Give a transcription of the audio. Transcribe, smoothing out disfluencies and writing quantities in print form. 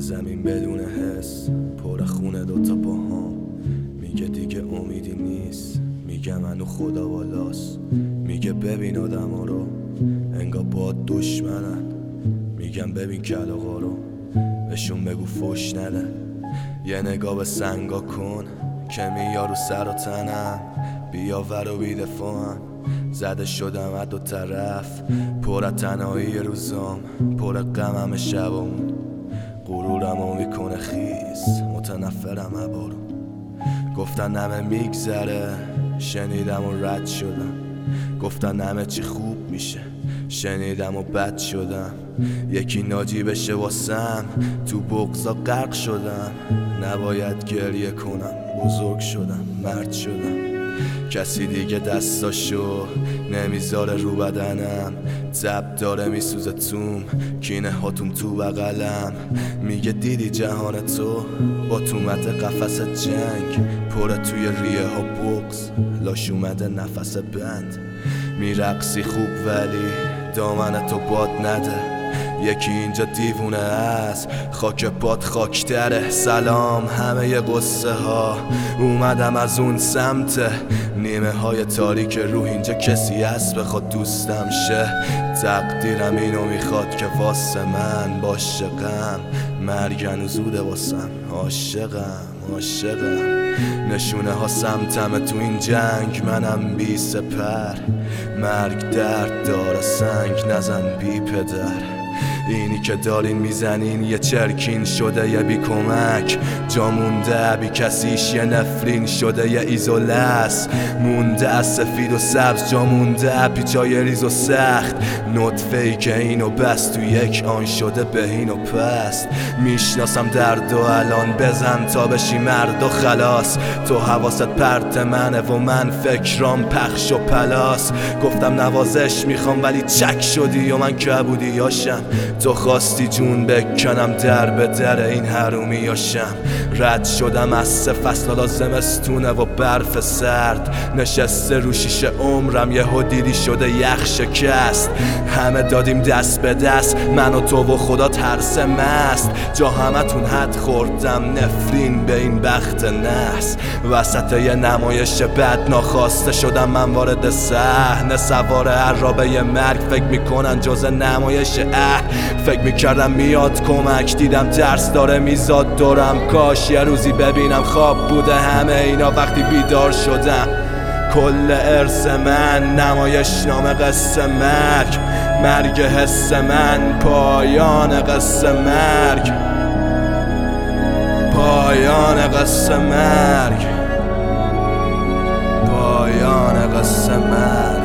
زمین بدون حس، پر خونه دوتا پاهام. میگه دیگه امیدی نیست، میگه منو خدا بالاست. میگه ببین آدما رو انگار با دشمنن. میگم ببین کلاغا رو بهشون بگو فوش ندن. یه نگاه به سنگا کن که میار رو سر و تنم. بیا ور و بیدفاعم، زده شدم از دو طرف. پر تنهایی روزام، پر غمم شبامون. غرورمو میکنه خیس، متنفرم عبارو. گفتن همه میگذره، شنیدم و رد شدم. گفتن همه چی خوب میشه، شنیدم و بد شدم. یکی ناجی بشه واسم، تو بغضا غرق شدم. نباید گریه کنم، بزرگ شدم، مرد شدم. کسی دیگه دستاشو نمیذاره رو بدنم. تب داره میسوزه توم، کینه هاتون تو بغلم. میگه دیدی جهان تو با تومت قفس جنگ. پره توی ریه ها بغض، لاش اومده نفس بند. میرقصی خوب ولی دامن تو باد نده. یکی اینجا دیوونه است، خاک باد خاکتره. سلام همه ی قصه ها، اومدم از اون سمت. نیمه های تاریک روح اینجا کسی هست بخواد دوستم شه. تقدیرم اینو میخواد که واسه من باشه غم. مرگ هنوز زوده واسم، عاشقم. نشونه ها سمتمه تو این جنگ، منم بی سپر. مرگ درد داره، سنگ نزن بی پدر. اینی که دارین میزنین یه چرکین شده، یه بی کمک جا مونده. بی کسیش یه نفرین شده، یه ایزولس مونده. از سفید و سبز جا مونده، پیچای ریز و سخت. نطفه‌ای که اینو بس تو یک آن شده بهین و پست. میشناسم درد و الان بزن تا بشی مرد و خلاص. تو حواست پرت منه و من فکرام پخش و پلاس. گفتم نوازش میخوام ولی چک شدی و من کبودی یاشم. تو خواستی جون بکنم در به در این حرومیاشم. رد شدم از 3 فصل، حالا زمستونه و برف سرد. نشسته رو شیشه عمرم، یهو دیدی شده یخ شکست. همه دادیم دست به دست، من و تو و خدا ترس مست. جا همتون حد خوردم، نفرین به این بخت نحس. وسط یه نمایش بد ناخواسته شدم من وارد صحنه. سوار عرابه مرگ فکر میکنن جز نمایش فکر میکردم میاد کمک، دیدم درس داره میزاد دورم. کاش یه روزی ببینم خواب بوده همه اینا وقتی بیدار شدم. کل ارث من نمایش نام قصه مرگ. مرگ حس من، پایان قصه مرگ. پایان قصه مرگ. پایان قصه مرگ.